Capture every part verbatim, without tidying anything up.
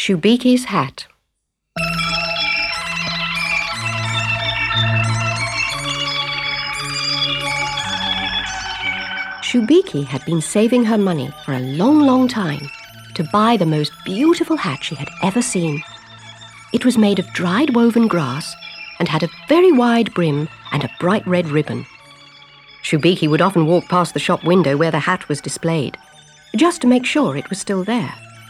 Shubiki's hat. Shubiki had been saving her money for a long, long time to buy the most beautiful hat she had ever seen. It was made of dried woven grass and had a very wide brim and a bright red ribbon. Shubiki would often walk past the shop window where the hat was displayed, just to make sure it was still there.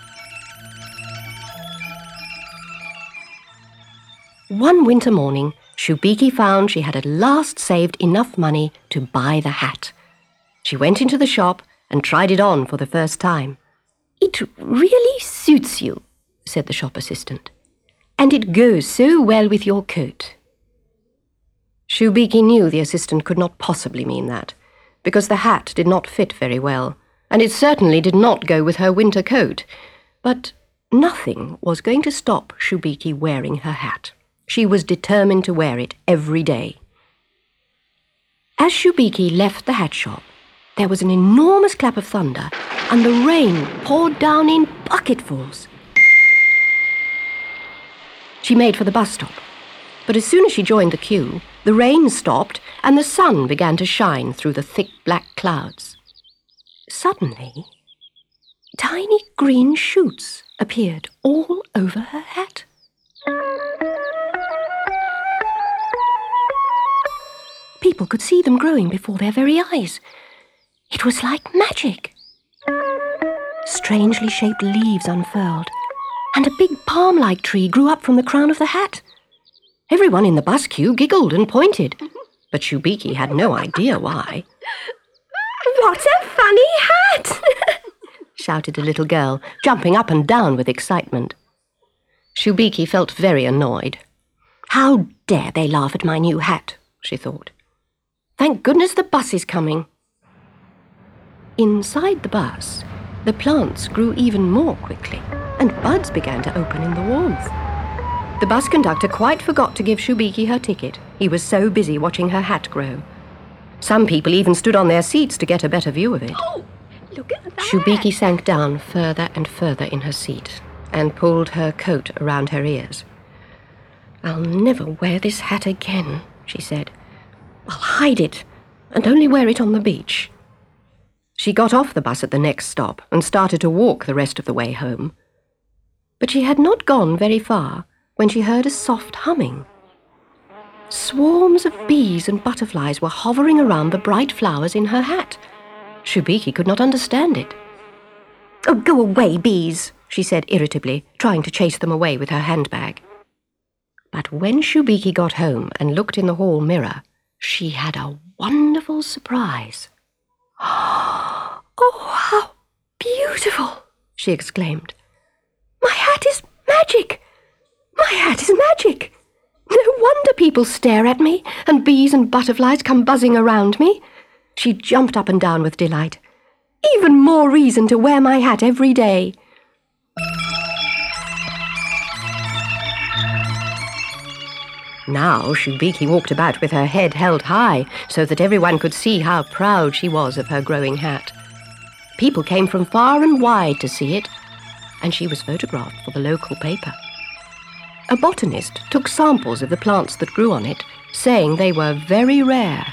One winter morning, Shubiki found she had at last saved enough money to buy the hat. She went into the shop and tried it on for the first time. "It really suits you," said the shop assistant, "and it goes so well with your coat." Shubiki knew the assistant could not possibly mean that, because the hat did not fit very well, and it certainly did not go with her winter coat. But nothing was going to stop Shubiki wearing her hat. She was determined to wear it every day. As Shubiki left the hat shop, there was an enormous clap of thunder, and the rain poured down in bucketfuls. She made for the bus stop, but as soon as she joined the queue, the rain stopped and the sun began to shine through the thick black clouds. Suddenly, tiny green shoots appeared all over her hat. People could see them growing before their very eyes. It was like magic. Strangely shaped leaves unfurled, and a big palm-like tree grew up from the crown of the hat. Everyone in the bus queue giggled and pointed, but Shubiki had no idea why. "What a funny hat!" shouted a little girl, jumping up and down with excitement. Shubiki felt very annoyed. "How dare they laugh at my new hat?" she thought. "Thank goodness the bus is coming." Inside the bus, the plants grew even more quickly, and buds began to open in the warmth. The bus conductor quite forgot to give Shubiki her ticket. He was so busy watching her hat grow. Some people even stood on their seats to get a better view of it. Oh, look at that! Shubiki sank down further and further in her seat and pulled her coat around her ears. "I'll never wear this hat again," she said. "I'll hide it and only wear it on the beach." She got off the bus at the next stop and started to walk the rest of the way home. But she had not gone very far when she heard a soft humming. Swarms of bees and butterflies were hovering around the bright flowers in her hat. Shubiki could not understand it. "Oh, go away, bees," she said irritably, trying to chase them away with her handbag. But when Shubiki got home and looked in the hall mirror, she had a wonderful surprise. "Oh, how beautiful!" she exclaimed. "My hat is magic! My hat is magic! No wonder people stare at me, and bees and butterflies come buzzing around me." She jumped up and down with delight. "Even more reason to wear my hat every day." Now Shubiki walked about with her head held high so that everyone could see how proud she was of her growing hat. People came from far and wide to see it, and she was photographed for the local paper. A botanist took samples of the plants that grew on it, saying they were very rare.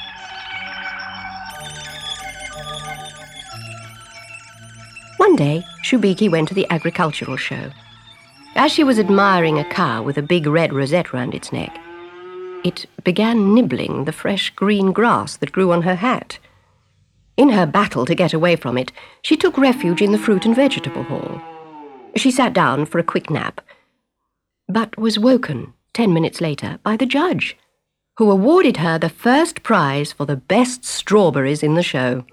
One day, Shubiki went to the agricultural show. As she was admiring a cow with a big red rosette round its neck, it began nibbling the fresh green grass that grew on her hat. In her battle to get away from it, she took refuge in the fruit and vegetable hall. She sat down for a quick nap, but was woken ten minutes later by the judge, who awarded her the first prize for the best strawberries in the show.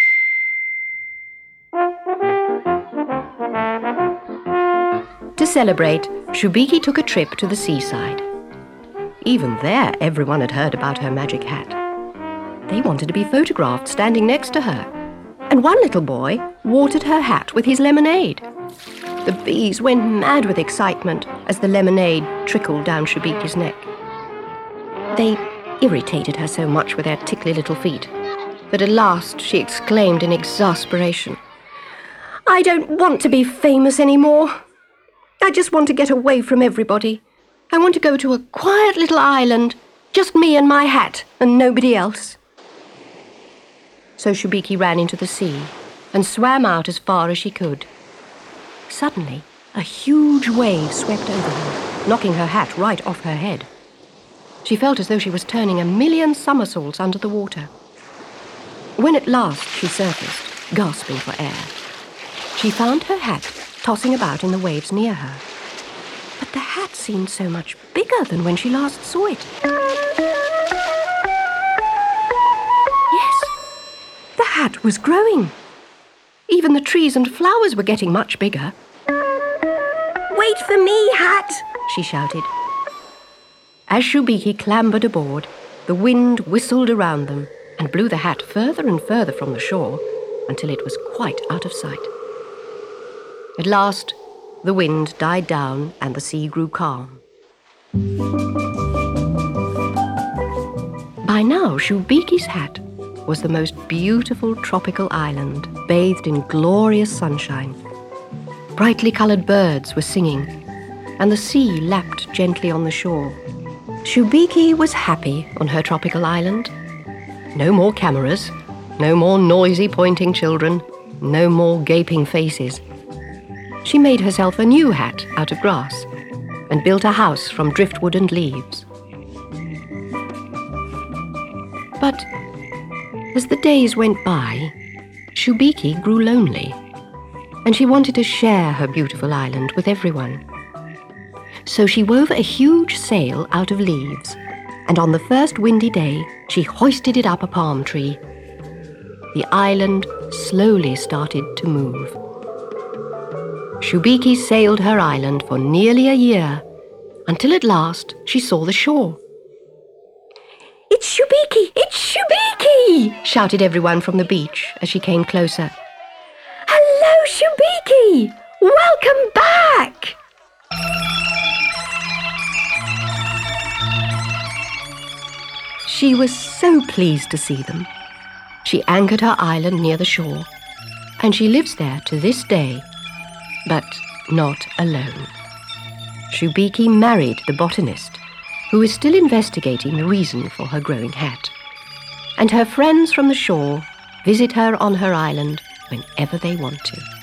To celebrate, Shubiki took a trip to the seaside. Even there, everyone had heard about her magic hat. They wanted to be photographed standing next to her, and one little boy watered her hat with his lemonade. The bees went mad with excitement as the lemonade trickled down Shubiki's neck. They irritated her so much with their tickly little feet that at last she exclaimed in exasperation, "I don't want to be famous anymore. I just want to get away from everybody. I want to go to a quiet little island, just me and my hat, and nobody else." So Shubiki ran into the sea and swam out as far as she could. Suddenly, a huge wave swept over her, knocking her hat right off her head. She felt as though she was turning a million somersaults under the water. When at last she surfaced, gasping for air, she found her hat tossing about in the waves near her. But the hat seemed so much bigger than when she last saw it. Yes, the hat was growing. Even the trees and flowers were getting much bigger. Wait for me, Hat! She shouted. As Shubiki clambered aboard, the wind whistled around them and blew the hat further and further from the shore until it was quite out of sight. At last, the wind died down and the sea grew calm. By now, Shubiki's hat was the most beautiful tropical island, bathed in glorious sunshine. Brightly coloured birds were singing, and the sea lapped gently on the shore. Shubiki was happy on her tropical island. No more cameras, no more noisy pointing children, no more gaping faces. She made herself a new hat out of grass and built a house from driftwood and leaves. But as the days went by, Shubiki grew lonely, and she wanted to share her beautiful island with everyone. So she wove a huge sail out of leaves, and on the first windy day, she hoisted it up a palm tree. The island slowly started to move. Shubiki sailed her island for nearly a year, until at last she saw the shore. It's Shubiki! It's Shubiki! Shouted everyone from the beach as she came closer. Hello, Shubiki! Welcome back! She was so pleased to see them. She anchored her island near the shore, and she lives there to this day, but not alone. Shubiki married the botanist, who is still investigating the reason for her growing hat. And her friends from the shore visit her on her island whenever they want to.